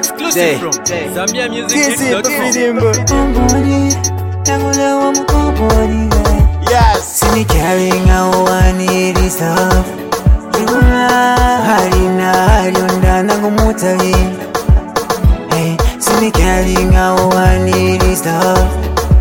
Exclusive from ZambiaMusicHits.com. Yes. See me carrying out one it is tough. Harina Harunda Nangumutari. Hey, see me carrying out one it is tough.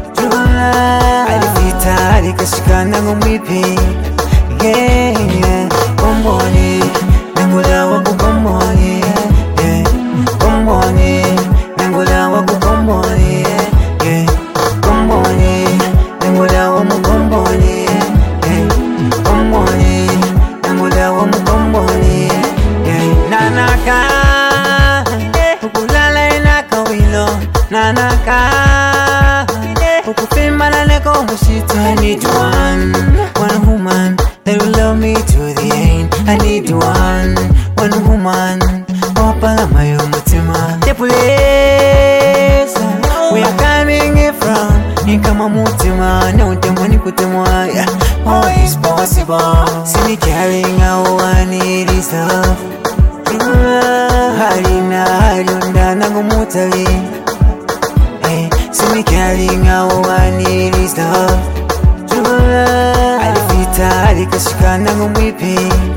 Alifita alikashika Nangumipi. Yeah, Bomboni, Nangola waku Bomboni. Yeah, Bomboni, Nangola waku Bomboni. Yeah, Bomboni, Nangola waku Bomboni. Yeah, Bomboni, Nangola waku Bomboni. Yeah, Nanaka, ukulala inaka wilo. Nanaka, ukupima na neko mushita. I need one woman that will love me to the end. I need one woman. Opala mayo mutima. The place we are coming in from. Nikama mutima, no demoni kutemwa. All is possible. See me carrying out one it is love. Harina Harunda Nangumutari. Hey, see me carrying out one it is love. Alifita alikashika Nangumipi.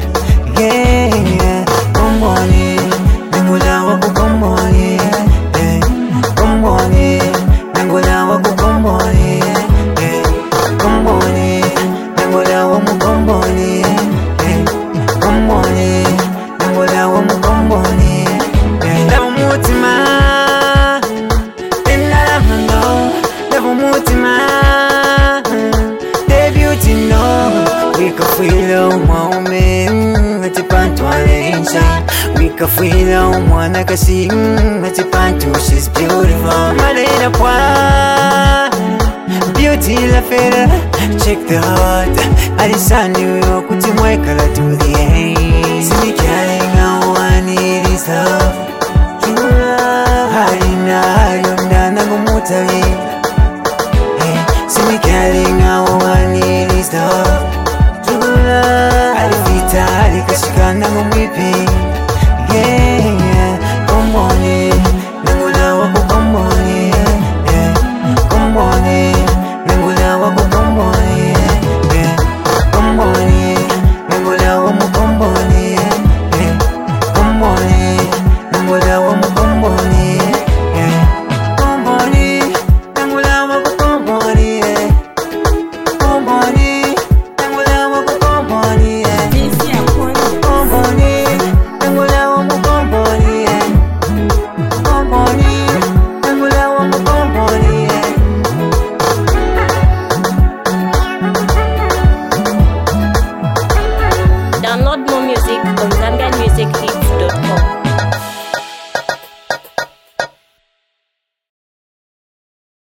Yeah, Bomboni, Nangola waku Bomboni. Yeah, Bomboni, Nangola waku Bomboni. Yeah, Bomboni, Nangola waku Bomboni. Yeah, Bomboni, Nangola waku Bomboni. Yeah, love mutima, love mutima. We can feel moment at the pantualensha. We can feel one I can see at the pantu. She's beautiful. Malena Pua, beauty la fera. Check the heart. Alisani we walk with my color to the end. See me